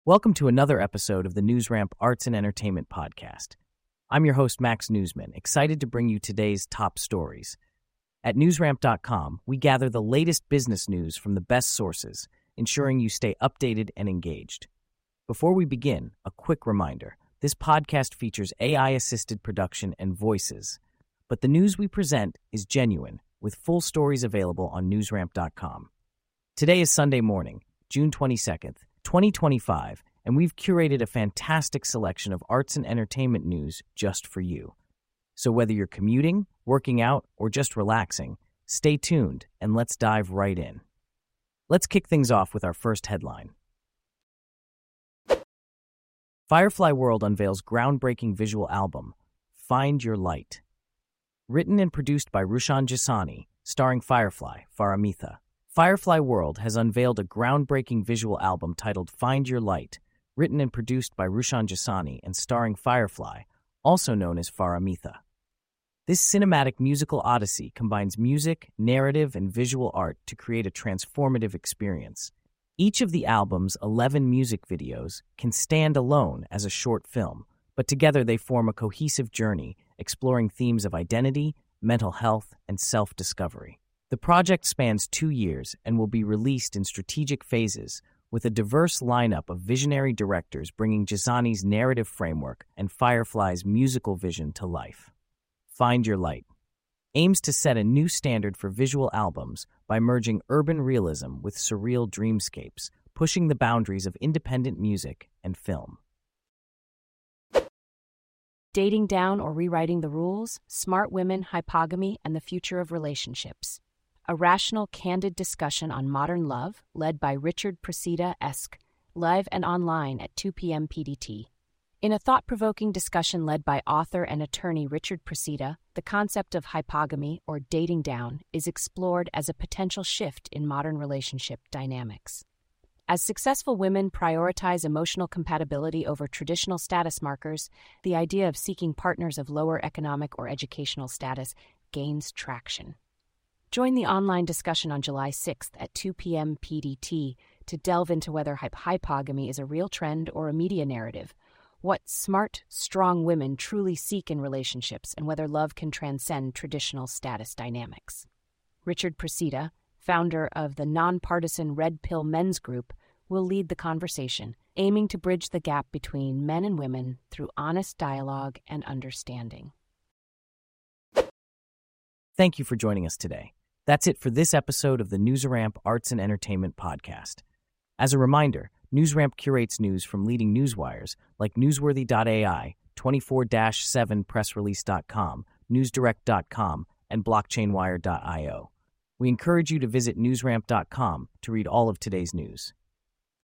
Welcome to another episode of the NewsRamp Arts and Entertainment Podcast. I'm your host, Max Newsman, excited to bring you today's top stories. At newsramp.com, we gather the latest business news from the best sources, ensuring you stay updated and engaged. Before we begin, a quick reminder. This podcast features AI-assisted production and voices, but the news we present is genuine, with full stories available on newsramp.com. Today is Sunday morning, June 22nd, 2025, and we've curated a fantastic selection of arts and entertainment news just for you. So whether you're commuting, working out, or just relaxing, stay tuned and let's dive right in. Let's kick things off with our first headline. Firefly World unveils groundbreaking visual album, Find Your Light. Written and produced by Rushan Jasani, starring Firefly, Faramitha. Firefly World has unveiled a groundbreaking visual album titled Find Your Light, written and produced by Rushan Jasani and starring Firefly, also known as Faramitha. This cinematic musical odyssey combines music, narrative, and visual art to create a transformative experience. Each of the album's 11 music videos can stand alone as a short film, but together they form a cohesive journey exploring themes of identity, mental health, and self-discovery. The project spans 2 years and will be released in strategic phases, with a diverse lineup of visionary directors bringing Jasani's narrative framework and Firefly's musical vision to life. Find Your Light aims to set a new standard for visual albums by merging urban realism with surreal dreamscapes, pushing the boundaries of independent music and film. Dating down or rewriting the rules, smart women, hypogamy, and the future of relationships. A rational, candid discussion on modern love, led by Richard Preceda-esque, live and online at 2 p.m. PDT. In a thought-provoking discussion led by author and attorney Richard Preceda, the concept of hypogamy, or dating down, is explored as a potential shift in modern relationship dynamics. As successful women prioritize emotional compatibility over traditional status markers, the idea of seeking partners of lower economic or educational status gains traction. Join the online discussion on July 6th at 2 p.m. PDT to delve into whether hypogamy is a real trend or a media narrative, what smart, strong women truly seek in relationships, and whether love can transcend traditional status dynamics. Richard Preceda, founder of the nonpartisan Red Pill Men's Group, will lead the conversation, aiming to bridge the gap between men and women through honest dialogue and understanding. Thank you for joining us today. That's it for this episode of the NewsRamp Arts and Entertainment Podcast. As a reminder, NewsRamp curates news from leading newswires like Newsworthy.ai, 24-7pressrelease.com, NewsDirect.com, and BlockchainWire.io. We encourage you to visit NewsRamp.com to read all of today's news.